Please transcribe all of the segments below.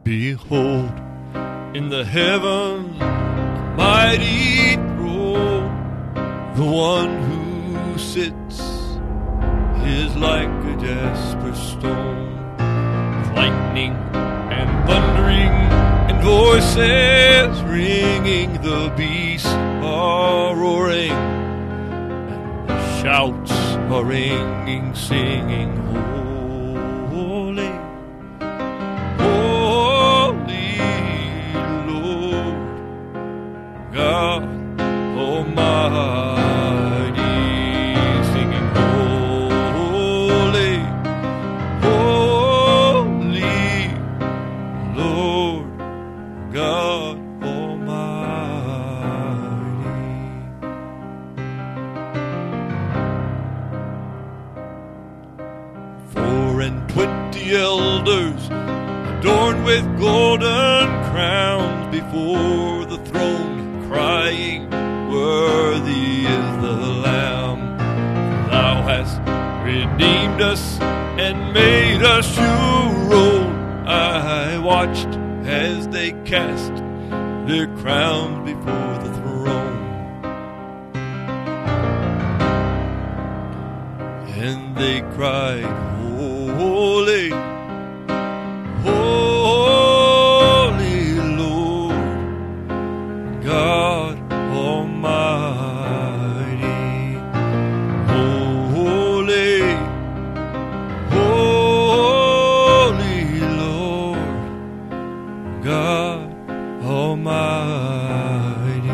Behold, in the heavens, a mighty throne, the one who sits is like a jasper stone, with lightning and thundering and voices ringing. The beasts are roaring and the shouts are ringing, singing, holy, holy Lord God Almighty, singing, holy, holy Lord God Almighty. 24 elders adorned with golden crowns before the throne, crying, worthy is the Lamb. Thou hast redeemed us and made us your own. I watched as they cast their crowns before the throne, and they cried, holy, holy Lord God Almighty, holy, holy Lord God Almighty.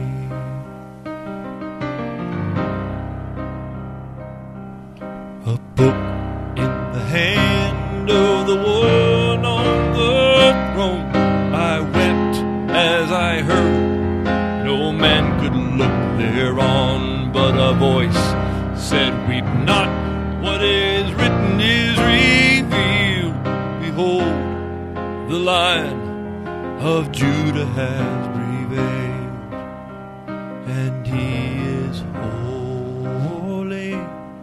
A book in the hand of the one on the throne, I wept as I heard. No man could look thereon, but a voice said, weep not, what is written is revealed. Behold, the Lion of Judah has prevailed, and he is holy,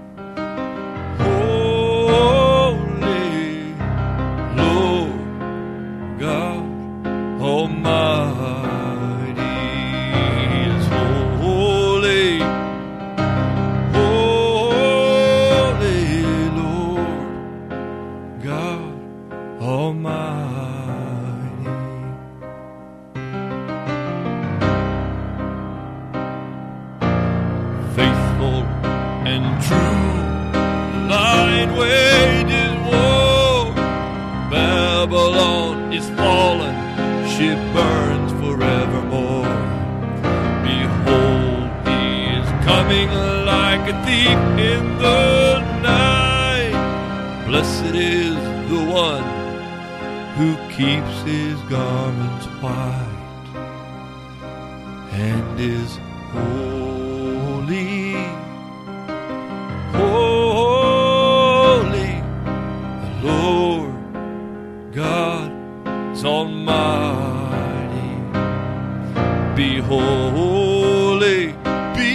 holy Lord God Almighty. He is holy, holy Lord God Almighty. Faithful and true, the Lion wages war. Babylon is fallen, she burns forevermore. Behold, he is coming like a thief in the night. Blessed is the one who keeps his garments white and is holy, holy, the Lord God is Almighty. Be holy, be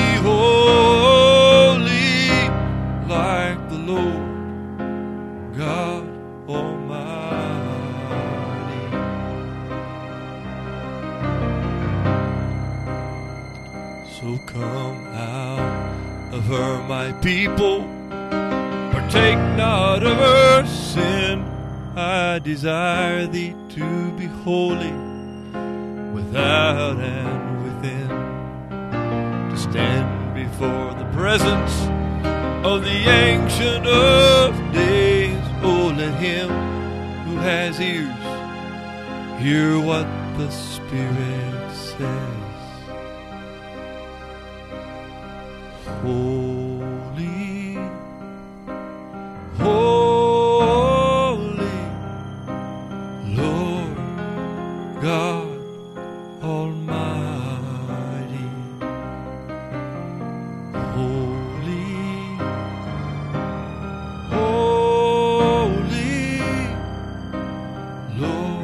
holy, like the Lord God Almighty. So come out of her, my people, partake not of her sin. I desire thee to be holy, without and within, to stand before the presence of the Ancient of Days. Oh, let him who has ears hear what the Spirit says. Holy, holy Lord God Almighty, holy, holy Lord